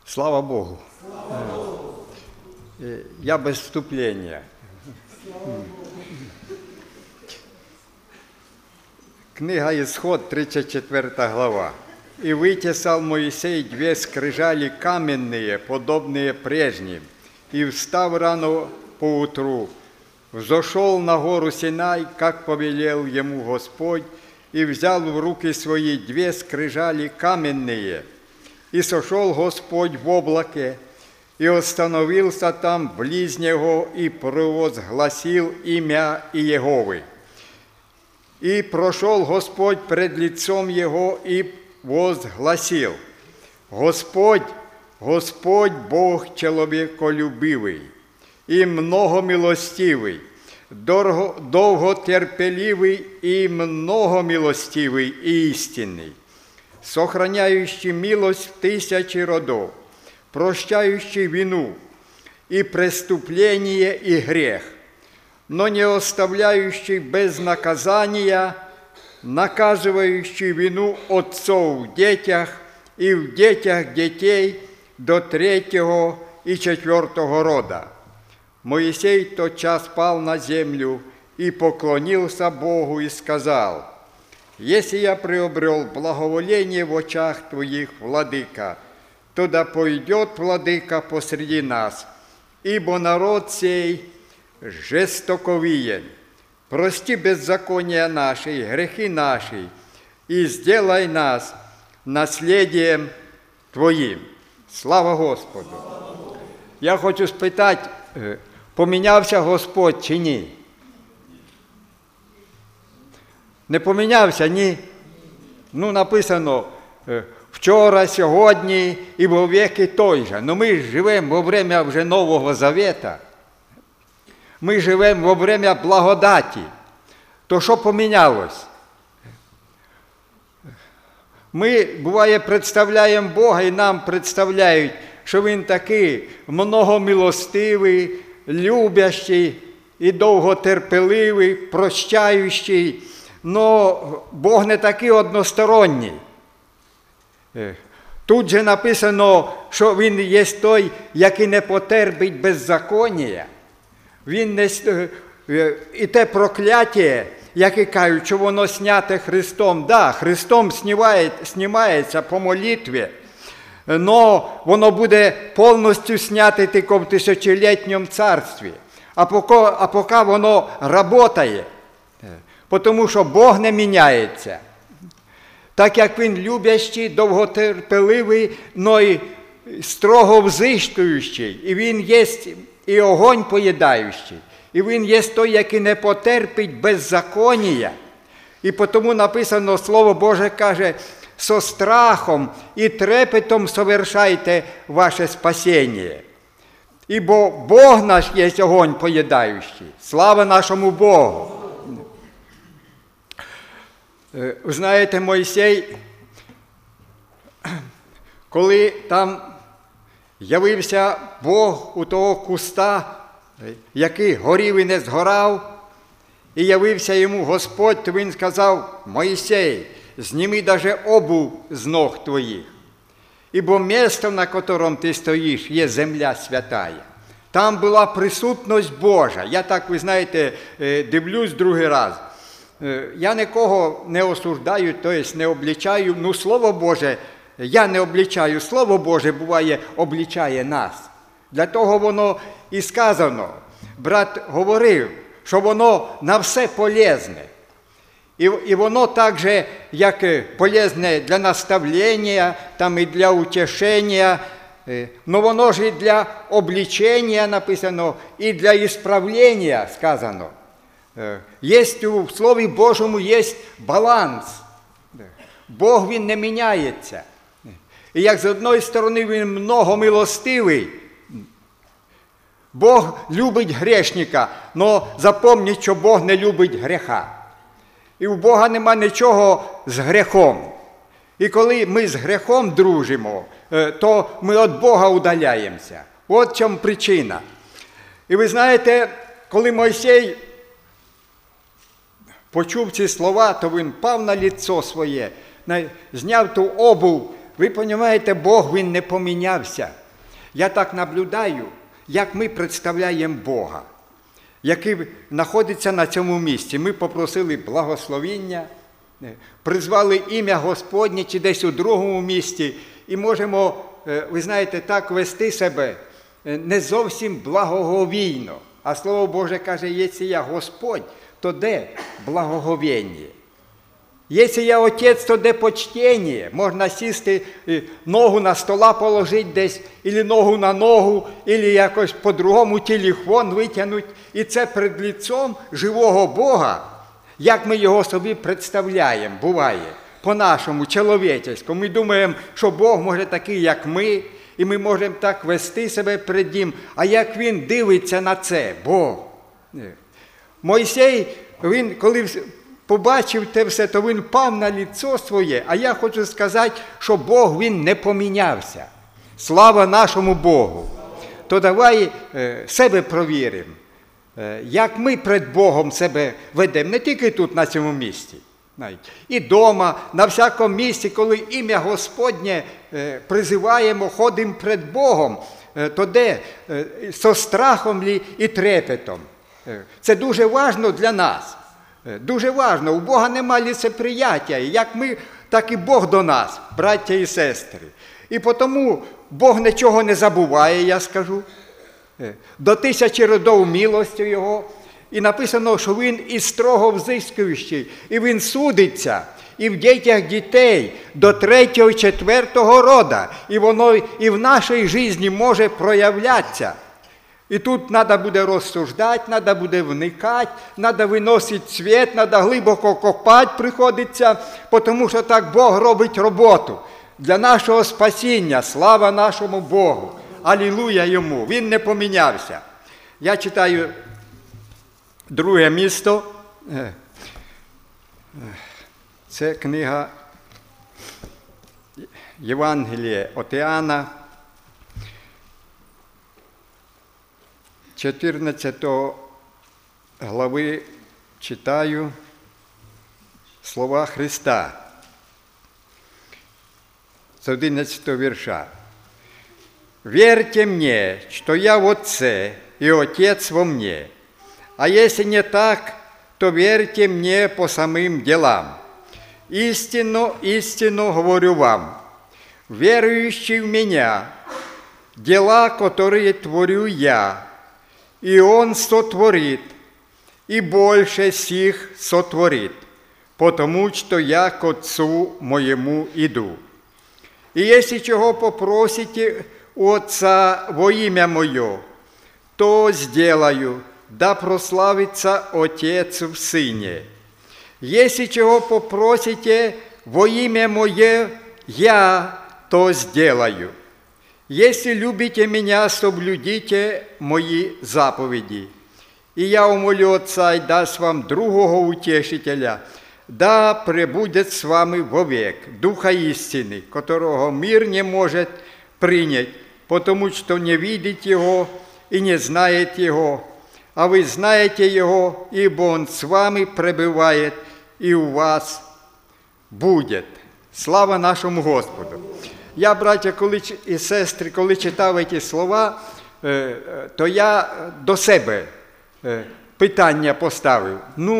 Слава Богу. Я без вступления. Книга Исход, 34 глава. «И вытесал Моисей 2 скрижали каменные, подобные прежним, и, встав рано поутру, взошел на гору Синай, как повелел ему Господь, и взял в руки свои 2 скрижали каменные. И сошел Господь в облаке, и остановился там близ него, и провозгласил имя Иеговы. И прошел Господь пред лицом его, и возгласил: Господь, Господь Бог человеколюбивый, и многомилостивый, долготерпеливый и многомилостивый и истинный, сохраняющий милость в 1000 родов, прощающий вину и преступление и грех, но не оставляющий без наказания, наказывающий вину отцов в детях и в детях детей до 3-го и 4-го рода. Моисей тотчас пал на землю и поклонился Богу и сказал: «Если я приобрел благоволение в очах Твоих, владыка, то да пойдет владыка посреди нас, ибо народ сей жестоковиен. Прости беззакония наши, грехи наши, и сделай нас насліддям Твоїм». Слава Господу! Я хочу спитати, помінявся Господь чи ні? Не помінявся, ні? Ну, написано, вчора, сьогодні і во віки той же. Ну, ми живемо во время вже Нового Завета. Ми живемо во время благодаті. То що помінялось? Ми, буває, представляємо Бога, і нам представляють, що Він такий многомилостивий, любящий і довготерпеливий, прощаючий. Но Бог не такий односторонній. Тут же написано, що Він є той, який не потерпить беззаконня. Він не... І те прокляття, яке кажуть, що воно зняте Христом. Да, Христом знімається по молитві, но воно буде повністю зняте тільки в 1000-літньому царстві. А поки воно працює, тому що Бог не міняється. Так як Він любящий, довготерпеливий, но й строго взискуючий. І Він є і огонь поїдаючий. І Він є той, який не потерпить беззаконня. І тому написано, Слово Боже каже, со страхом і трепетом совершайте ваше спасіння. Ібо Бог наш є огонь поїдаючий. Слава нашому Богу! Ви знаєте, Мойсей, коли там явився Бог у того куста, який горів і не згорав, і явився йому Господь, то він сказав: Мойсей, зніми даже обув з ног твоїх, ібо місто, на котором ти стоїш, є земля святая. Там була присутність Божа. Я так, ви знаєте, дивлюсь другий раз. Я нікого не осуждаю, тобто не обличаю. Ну, Слово Боже, я не обличаю. Слово Боже, буває, обличає нас. Для того воно і сказано. Брат говорив, що воно на все полезне. І воно так же, як полезне для наставлення, там і для утешення, но воно ж і для обличення написано, і для ісправлення сказано. Є у Слові Божому є баланс. Бог, Він не міняється. І як з одної сторони Він многомилостивий, Бог любить грішника, але запам'ятайте, що Бог не любить гріха. І у Бога нема нічого з гріхом. І коли ми з гріхом дружимо, то ми від Бога удаляємося. От в чому причина. І ви знаєте, коли Мойсей почув ці слова, то він пав на лицо своє, зняв ту обув. Ви розумієте, Бог, Він не помінявся. Я так наблюдаю, як ми представляємо Бога, який знаходиться на цьому місці. Ми попросили благословіння, призвали ім'я Господнє чи десь у другому місці, і можемо, ви знаєте, так вести себе не зовсім благоговійно. А Слово Боже каже, якщо я Господь, то де благоговіння? Якщо я Отець, то де почтення? Можна сісти, ногу на стола положити десь, або ногу на ногу, або якось по-другому телефон витягнути. І це перед лицом живого Бога, як ми його собі представляємо, буває, по-нашому, чоловічеському. Ми думаємо, що Бог може такий, як ми, і ми можемо так вести себе перед Ним. А як Він дивиться на це, Бог? Мойсей, він коли побачив те все, то він впав на лицо своє. А я хочу сказати, що Бог, він не помінявся. Слава нашому Богу. То давай себе провіримо, як ми перед Богом себе ведемо, не тільки тут, на цьому місці, і вдома, на всякому місці, коли ім'я Господнє призиваємо, ходимо перед Богом, то де? Со страхом і трепетом. Це дуже важливо для нас. Дуже важливо. У Бога немає лицеприяття. Як ми, так і Бог до нас, браття і сестри. І тому Бог нічого не забуває, я скажу. До 1000 родов милостю Його. І написано, що Він і строго взискуючий, і Він судиться і в дітях дітей до 3-го, 4-го рода. І воно і в нашій житті може проявлятися. І тут треба буде розсуждати, треба буде вникати, треба виносити світ, треба глибоко копати приходиться, тому що так Бог робить роботу для нашого спасіння. Слава нашому Богу! Алілуя Йому! Він не помінявся. Я читаю друге місто. Це книга Євангелія від Іоанна, 14 глави читаю слова Христа з 11 вірша. «Верьте мне, что я в Отце, и Отец во мне. А если не так, то верьте мне по самым делам. Истинно, истинно говорю вам, верующий в Меня, дела, которые творю Я, и Он сотворит, и больше сих сотворит, потому что я к Отцу моему иду. И если чего попросите у Отца во имя Мое, то сделаю, да прославится Отец в Сыне. Если чего попросите во имя Мое, я то сделаю. Если любите Меня, соблюдите Мои заповеди. И я умолю Отца, и даст вам другого утешителя, да пребудет с вами вовек, Духа истины, которого мир не может принять, потому что не видит Его и не знает Его. А вы знаете Его, ибо Он с вами пребывает и у вас будет». Слава нашому Господу! Я, браття і сестри, коли читав ці слова, то я до себе питання поставив.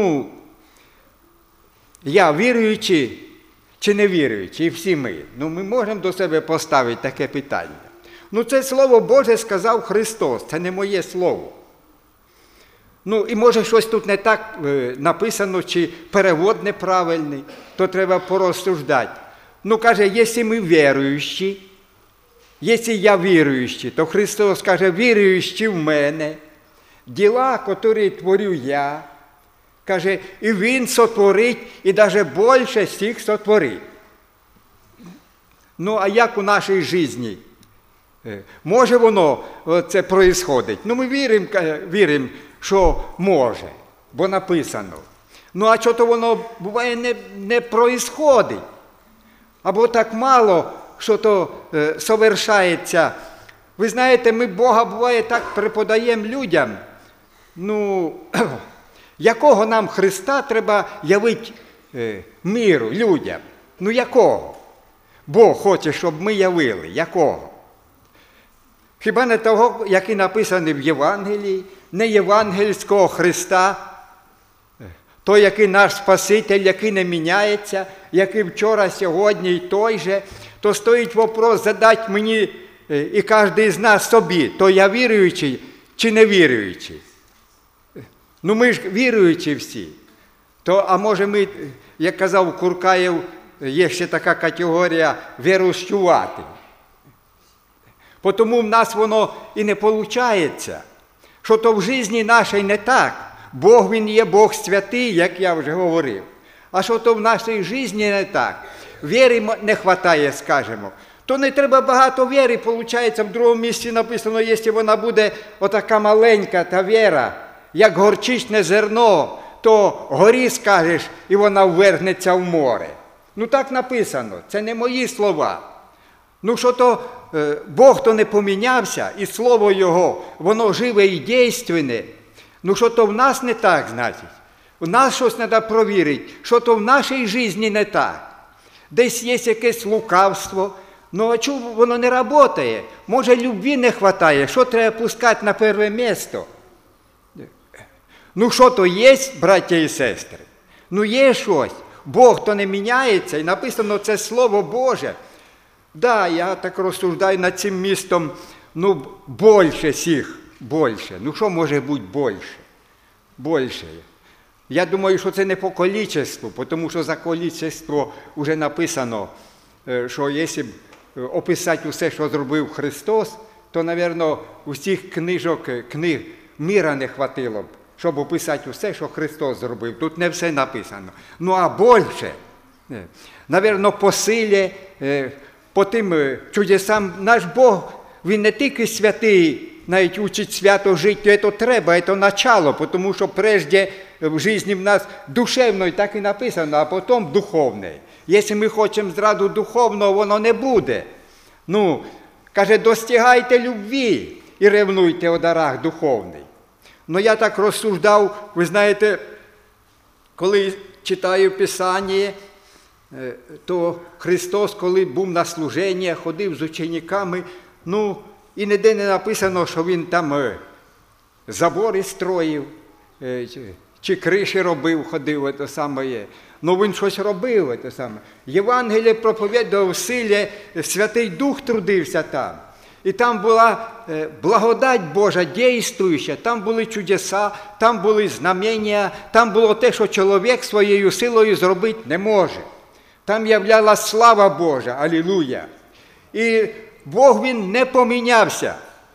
Я віруючий чи не віруючий? І всі ми. Ми можемо до себе поставити таке питання. Це Слово Боже сказав Христос, це не моє слово. І може щось тут не так написано, чи перевод неправильний, то треба порозсуждати. Каже, якщо ми віруючі, якщо я віруючий, то Христос каже, віруючі в мене, діла, які творю я, каже, і Він сотворить, і навіть більше всіх сотворить. А як у нашій житті? Може воно це происходить? Ми віримо, що може, бо написано. А що то воно буває не происходить? Або так мало, що то совершається. Ви знаєте, ми Бога буває так преподаємо людям. Якого нам Христа треба явити миру, людям? Якого? Бог хоче, щоб ми явили. Якого? Хіба не того, який написаний в Євангелії, не євангельського Христа, той, який наш Спаситель, який не міняється, який вчора, сьогодні і той же, то стоїть вопрос задати мені і кожен з нас собі, то я віруючий чи не віруючий. Ну ми ж віруючі всі. То, а може ми, як казав Куркаєв, є ще така категорія вірущувати. Тому в нас воно і не виходить, що то в житті нашій не так. Бог, Він є Бог святий, як я вже говорив. А що то в нашій житті не так. Віри не вистачає, скажімо. То не треба багато віри, виходить, в другому місці написано, якщо вона буде отака маленька та віра, як горчичне зерно, то горі скажеш, і вона ввернеться в море. Ну так написано, це не мої слова. Ну що то Бог то не помінявся, і Слово Його, воно живе і дійственне. Ну що то в нас не так, значить. У нас щось треба провірити, що то в нашій житті не так. Десь є якесь лукавство, ну а чому воно не працює? Може, любві не вистачає, що треба пускати на перше місце? Ну що то є, браття і сестри? Ну є щось. Бог то не міняється, і написано це Слово Боже. Да, я так розсуждаю над цим містом, ну, більше всіх, більше. Ну, що може бути більше? Більше. Я думаю, що це не по количеству, тому що за количество вже написано, що якщо описати усе, що зробив Христос, то, мабуть, усіх книг міра не хватило б, щоб описати усе, що Христос зробив. Тут не все написано. Ну, а більше, мабуть, по силі, по тим чудесам, наш Бог, Він не тільки святий, навіть учить свято жити, то треба, це начало, тому що прежде в житті в нас душевної так і написано, а потім духовне. Якщо ми хочемо зразу духовного, воно не буде. Ну, каже, достигайте любві і ревнуйте о дарах духовних. Ну, я так розсуждав, ви знаєте, коли читаю Писання, то Христос, коли був на служінні, ходив з учениками, ну, і ніде не написано, що Він там забори строїв, чи криші робив, ходив, це саме. Ну, Він щось робив, це саме. Євангеліє проповідував в силі, Святий Дух трудився там. І там була благодать Божа дійствуюча, там були чудеса, там були знамення, там було те, що чоловік своєю силою зробити не може. Там являлась слава Божа, алілуя. І Бог, Він не помінявся.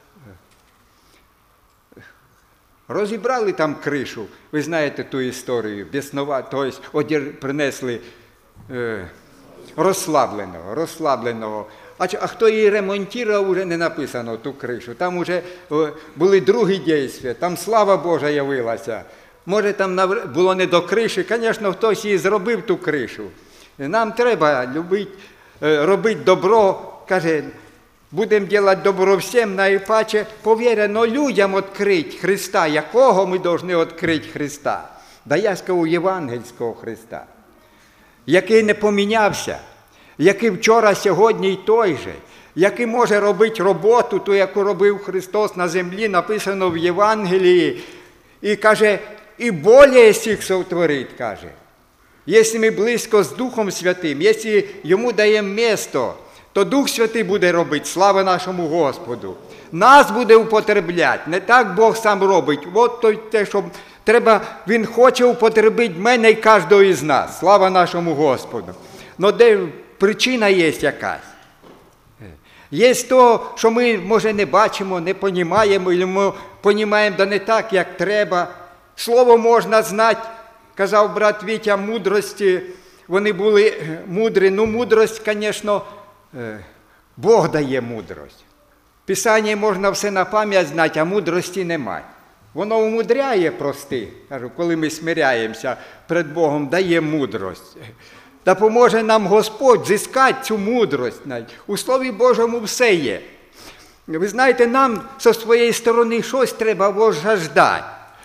Розібрали там кришу, ви знаєте ту історію, тобто принесли розслабленого. А хто її ремонтував, вже не написано ту кришу. Там вже були другі дійства, там слава Божа явилася. Може, там було не до криші, звісно, хтось її зробив ту кришу. Нам треба робити добро, каже, будемо робити добро всім, найпаче повірено людям відкрити Христа. Якого ми повинні відкрити Христа? Да я скажу євангельського Христа, який не помінявся, який вчора, сьогодні і той же, який може робити роботу, ту, яку робив Христос на землі, написано в Євангелії, і каже, і более сих сотворить, каже. Якщо ми близько з Духом Святим, якщо Йому даємо місто, то Дух Святий буде робити, слава нашому Господу. Нас буде употребляти, не так Бог сам робить. От те, що треба, Він хоче употребити мене і кожного із нас, слава нашому Господу. Но де причина є якась. Є то, що ми, може, не бачимо, не розуміємо, або ми розуміємо, да не так, як треба. Слово можна знати, казав брат Вітя, мудрості, вони були мудрі. Ну, мудрость, звісно, Бог дає мудрость. В Писанні можна все на пам'ять знати, а мудрості немає. Воно умудряє прости, кажу, коли ми смиряємося перед Богом, дає мудрость. Та поможе нам Господь зіскати цю мудрость. У Слові Божому все є. Ви знаєте, нам зі своєї сторони щось треба вожаждати.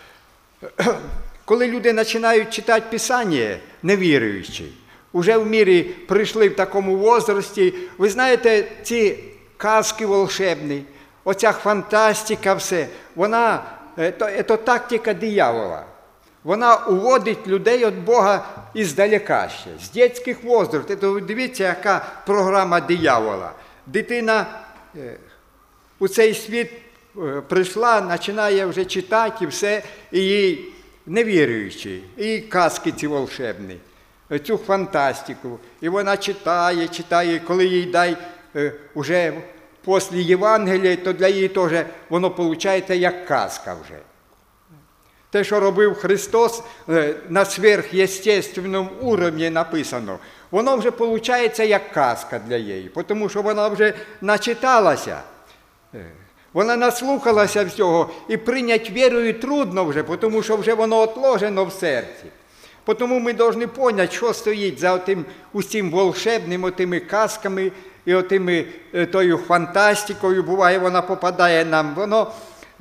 Коли люди починають читати Писання, невіруючі, вже в мірі прийшли в такому возрасті, ви знаєте, ці казки волшебні, оця фантастика все, вона, це тактика диявола. Вона уводить людей від Бога іздалека ще, з дитячих возрастів. Дивіться, яка програма диявола. Дитина у цей світ прийшла, починає вже читати і все, і їй невіруючи, і казки ці волшебні, цю фантастику. І вона читає, і коли їй дай уже після Євангелія, то для її теж воно виходить як казка вже. Те, що робив Христос на сверхъестественному уровні написано, воно вже виходить як казка для її, тому що вона вже начиталася, вона наслухалася всього, і прийняти вірою трудно вже, тому що вже воно отложено в серці. Тому ми повинні зрозуміти, що стоїть за усім волшебним, тими казками і тою фантастикою, буває, вона попадає нам, воно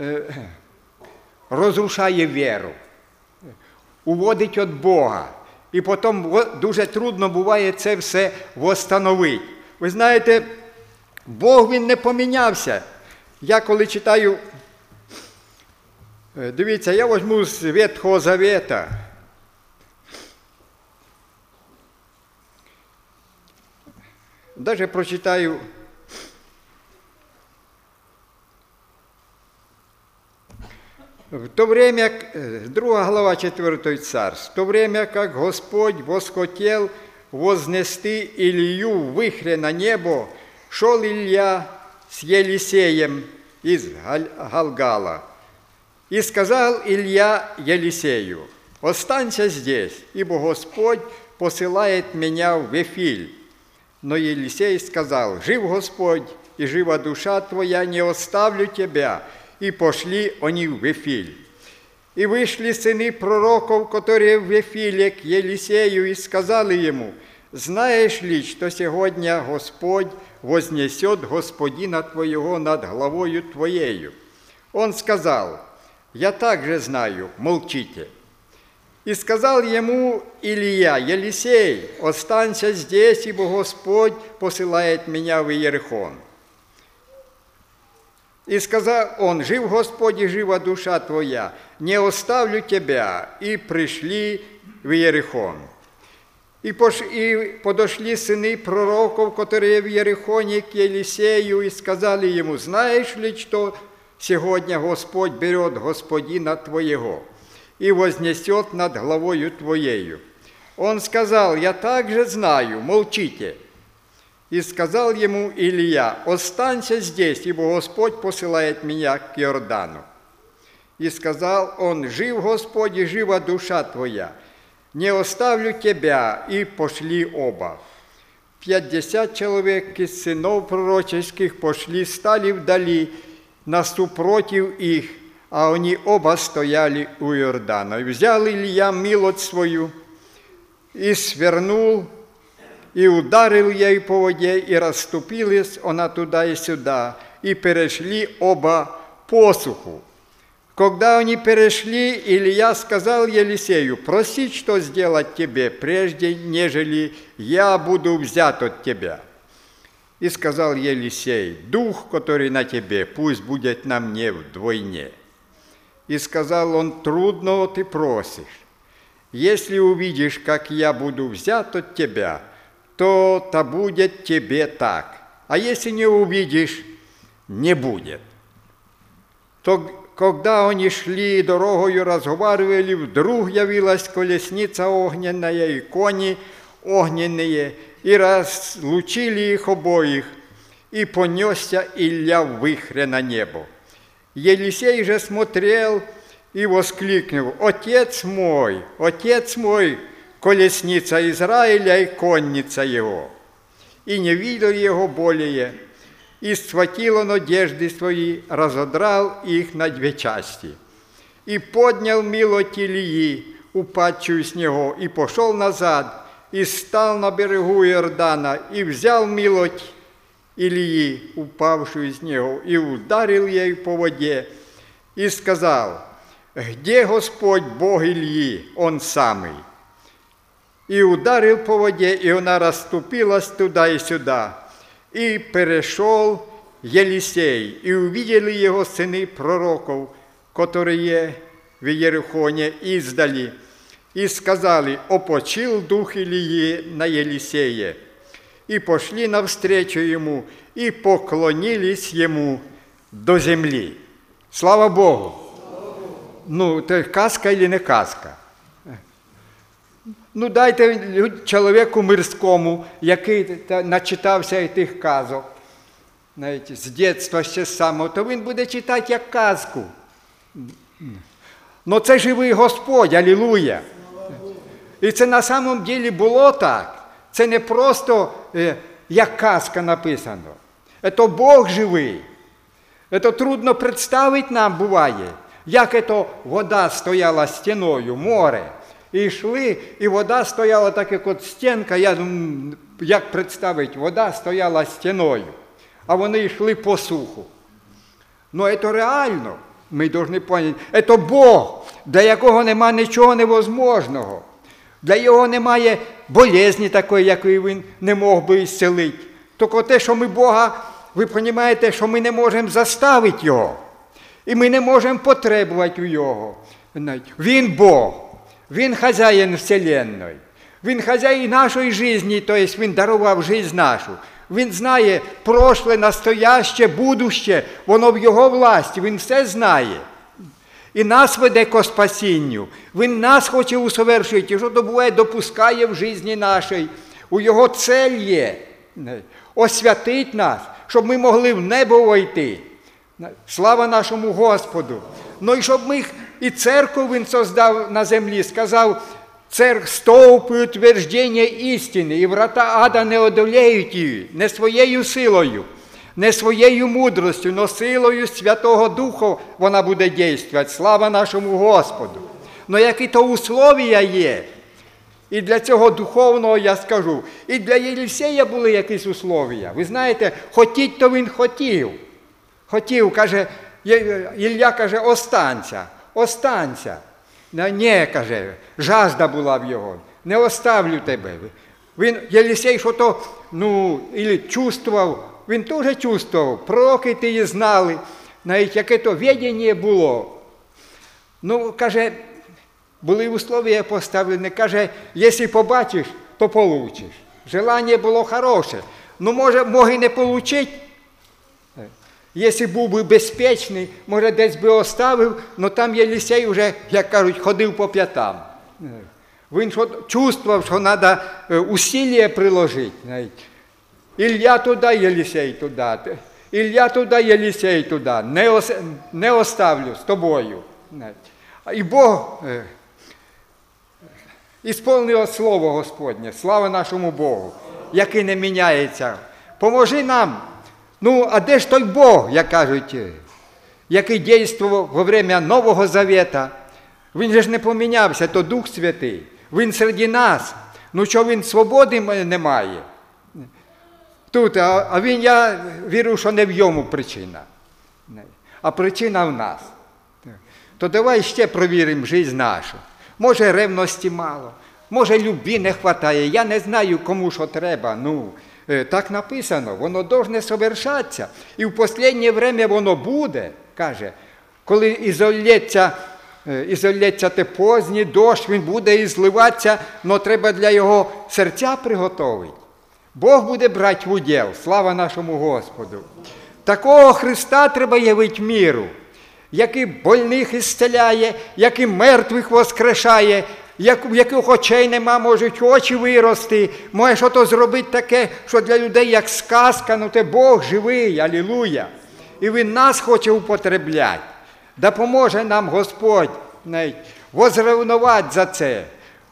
розрушає віру, уводить від Бога. І потім дуже трудно буває це все восстановити. Ви знаєте, Бог, Він не помінявся. Я коли читаю, дивіться, я візьму з Ветхого Завета. Даже прочитаю в то время, 2 глава 4 Царств, в то время, как Господь восхотел вознести Илью выхре на небо, шел Илья с Елисеем из Галгала. И сказал Илья Елисею: «Останься здесь, ибо Господь посылает меня в Вифиль». Но Елисей сказал: «Жив Господь, и жива душа твоя, не оставлю тебя». И пошли они в Вифиль. И вышли сыны пророков, которые в Вифиле, к Елисею, и сказали ему: «Знаешь ли, что сегодня Господь вознесет Господина твоего над головою твоею?» Он сказал: «Я также знаю, молчите». И сказал ему Илья: «Елисей, останься здесь, ибо Господь посылает меня в Иерихон». И сказал он: «Жив Господь, и жива душа твоя, не оставлю тебя». И пришли в Иерихон. И подошли сыны пророков, которые в Иерихоне, к Елисею, и сказали ему: «Знаешь ли, что сегодня Господь берет Господина твоего и вознесет над головою твоею?» Он сказал: «Я также знаю, молчите». И сказал ему Илья: «Останься здесь, ибо Господь посылает меня к Иордану». И сказал он: «Жив Господь, и жива душа твоя, не оставлю тебя». И пошли оба. 50 человек из сынов пророческих пошли, стали вдали, насупротив их, а они оба стояли у Иордана. И взял Илья милость свою, и свернул, и ударил ей по воде, и расступилась она туда и сюда, и перешли оба посуху. Когда они перешли, Илья сказал Елисею: «Проси, что сделать тебе, прежде нежели я буду взят от тебя». И сказал Елисей: «Дух, который на тебе, пусть будет на мне вдвойне». И сказал он: «Трудного ты просишь. Если увидишь, как я буду взят от тебя, то будет тебе так, а если не увидишь, не будет». То, когда они шли дорогою, разговаривали, вдруг явилась колесница огненная и кони огненные, и разлучили их обоих, и понесся Илья в вихре на небо. Елисей же смотрел и воскликнул: Отец мой, колесница Израиля и конница его!» И не видел его более, и схватил он одежды свои, разодрал их на 2 части, и поднял милость Илии, упадшую с него, и пошел назад, и стал на берегу Иордана, и взял милость Илии, упавшую с него, и ударил ей по воде, и сказал: «Где Господь Бог Ильи, Он самый?» И ударил по воде, и она расступилась туда и сюда, и перешел, Елисей, и увидели его сыны пророков, которые в Иерихоне издали, и сказали: «Опочил дух Илии на Елисея». И пошли навстречу ему, и поклонились ему до земли. Слава Богу! Ну, це казка чи не казка? Ну, дайте чоловіку мирському, який начитався тих казок, знаєте, з дитинства ще самого, то він буде читати як казку. Но це живий Господь, алілуя. І це на самом ділі було так. Це не просто як казка написано. Це Бог живий. Це трудно представити нам буває, як це вода стояла стіною, море. І йшли, і вода стояла так, як от стінка, як представити, вода стояла стіною, а вони йшли по суху. Ну, це реально, ми повинні зрозуміти. Це Бог, для якого нема нічого невозможного. Для його немає болезні такої, якої він не мог би ісцелити. Тільки те, що ми Бога, ви розумієте, що ми не можемо заставити його. І ми не можемо потребувати у його. Він Бог. Він хазяїн Вселенної. Він хазяїн нашої житті, тобто він дарував життя нашу. Він знає прошле, настояще, будуще, воно в його власті, він все знає. І нас веде ко спасінню. Він нас хоче усовершити, і що то буває, допускає в житті нашій. У його цель є освятить нас, щоб ми могли в небо войти. Слава нашому Господу! Ну і щоб ми і церкву він создав на землі, сказав: стовп і утвердження істини, і врата ада не одолеють її, не своєю силою, не своєю мудростю, но силою Святого Духа вона буде діяти. Слава нашому Господу! Но які то условия є, і для цього духовного я скажу, і для Єлисея були якісь условия. Ви знаєте, хотіть, то він хотів. Хотів, каже, Ілля каже: останься. Ні, каже, жажда була в його, не оставлю тебе. Єлисей, що то, чувствував, він теж чувствував, пророки ті знали, навіть яке то відення було. Ну, каже, були условия поставлені, каже: якщо побачиш, то получиш. Желання було хороше, ну, може і не получить. Якщо був би безпечний, може десь би оставив, але там Єлисей вже, як кажуть, ходив по п'ятам. Він чувствував, що треба усилля приложити. Ілля туди, Єлисей туди. Ілля туди, Єлисей туди. Не оставлю з тобою. І Бог ісполнив слово Господнє. Слава нашому Богу, який не міняється. Поможи нам. Ну, а де ж той Бог, як кажуть, який дійствував во время Нового Завета? Він же ж не помінявся, то Дух Святий. Він серед нас. Ну, що він свободи не має? Тут, я вірю, що не в йому причина, а причина в нас. То давай ще провіримо життя нашу. Може, ревності мало, може, любві не вистачає, я не знаю, кому що треба, так написано, воно должне совершатися. І в останнє время воно буде, каже, коли ізольється те поздній дощ, він буде і зливатися, але треба для його серця приготовити. Бог буде брати в уділ, слава нашому Господу. Такого Христа треба явити міру, який больних ісцеляє, який мертвих воскрешає, в яких очей нема, можуть очі вирости, може щось зробити таке, що для людей як сказка, це Бог живий, алілуя. І Він нас хоче употребляти. Допоможе нам Господь возревнувати за це,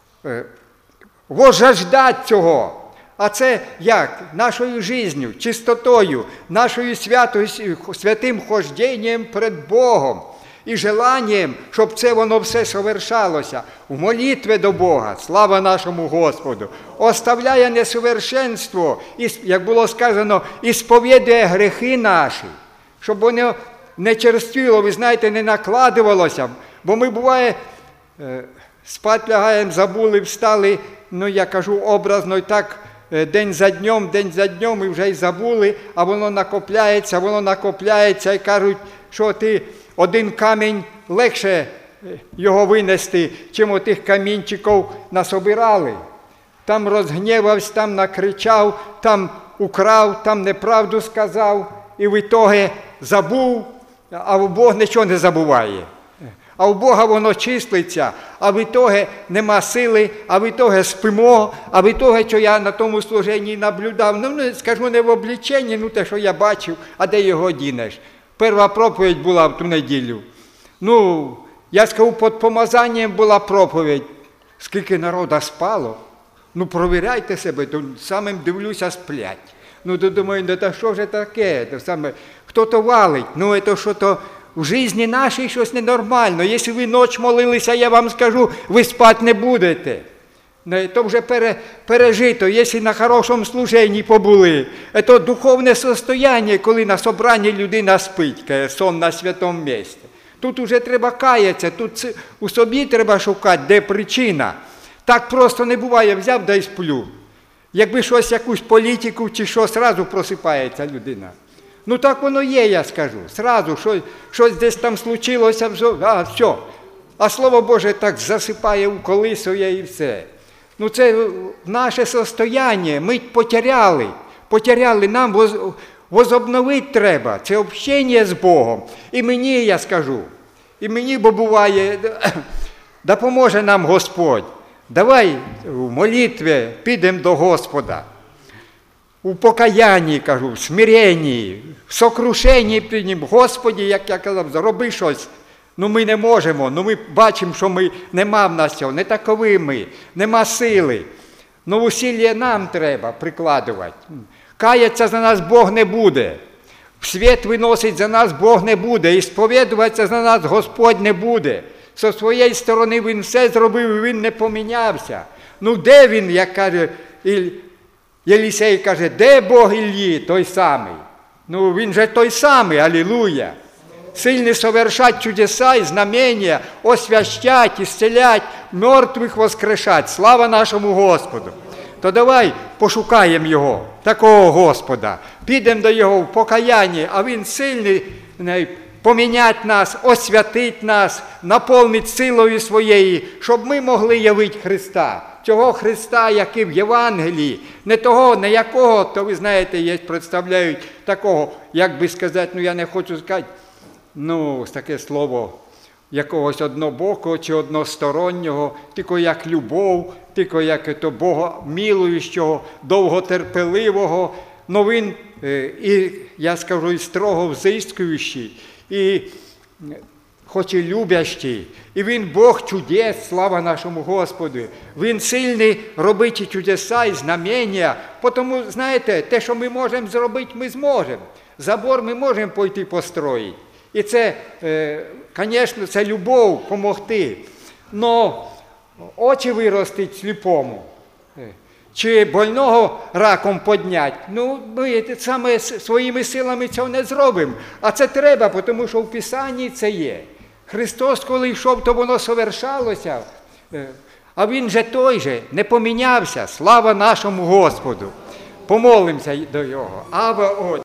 возжаждати цього. А це як? Нашою життю, чистотою, нашою святим хожденням перед Богом. І желанням, щоб це воно все совершалося в молитві до Бога, слава нашому Господу, оставляє несовершенство, і, як було сказано, і сповідує гріхи наші, щоб воно не черствіло, ви знаєте, не накладувалося, бо ми, буває, спать лягаємо, забули, встали, я кажу образно, і так день за днем, і вже й забули, а воно накопляється, і кажуть, що ти один камінь легше його винести, чим отих камінчиків насобирали. Там розгнівався, там накричав, там украв, там неправду сказав, і в ітогі забув, а Бог нічого не забуває. А у Бога воно числиться, а в ітогі нема сили, а в ітогі спимо, а в ітогі, що я на тому служенні наблюдав, скажу не в обличенні, те, що я бачив, а де його дінеш. Перша проповідь була в ту неділю. Я скажу, під помазанням була проповідь. Скільки народу спало? Провіряйте себе, то самим дивлюся, сплять. Думаю, та що ж таке? Хто-то валить, це що-то в житті нашій щось ненормально. Якщо ви ніч молилися, я вам скажу, ви спати не будете. То вже пережито, якщо на хорошому служенні побули. Це духовне состояння, коли на собранні людина спить, сон на святому місці. Тут вже треба каятися, тут у собі треба шукати, де причина. Так просто не буває, взяв да й сплю. Якби якусь політику чи що, зразу просипається людина. Так воно є, я скажу. Зразу, щось десь там случилося, все. А Слово Боже так засипає, уколисує і все. Це наше состояння, ми потеряли, нам возобновити треба. Це общення з Богом. І мені, я скажу, бо буває, допоможе нам Господь. Давай в молитві підемо до Господа. У покаянні, кажу, в смиренні, в сокрушенні підемо. Господі, як я казав, зроби щось. Ми не можемо, ми бачимо, що нема в нас цього, не такові ми, нема сили. Усилля нам треба прикладувати. Каятися за нас Бог не буде. В світ виносить за нас Бог не буде. І сповідуватися за нас Господь не буде. Зі своєї сторони Він все зробив, і Він не помінявся. Де Він, як каже, Єлісей каже, де Бог Іллі, той самий. Він же той самий, алілуя. Сильні совершать чудеса і знамення, освящать, ісцелять, мертвих воскрешать. Слава нашому Господу! То давай пошукаємо Його, такого Господа. Підемо до Його в покаянні, а Він сильний помінять нас, освятить нас, наповнить силою своєю, щоб ми могли явити Христа. Цього Христа, який в Євангелії, не того, не якого, то ви знаєте, є, представляють такого, як би сказати, я не хочу сказати, таке слово якогось однобокого чи одностороннього, тільки як любов, тільки як Бога милуючого, довготерпеливого, Він, і я скажу, і строго взискуючий, і хоч і любящий, і Він Бог чудес, слава нашому Господу. Він сильний робити чудеса і знамення, тому, знаєте, те, що ми можемо зробити, ми зможемо. Забор ми можемо пойти построїти. І це, звісно, це любов, допомогти. Но очі виростить сліпому, чи больного раком підняти, ми саме своїми силами цього не зробимо. А це треба, тому що в Писанні це є. Христос, коли йшов, то воно совершалося, а Він же той же, не помінявся. Слава нашому Господу! Помолимося до Його. Абba, Отче.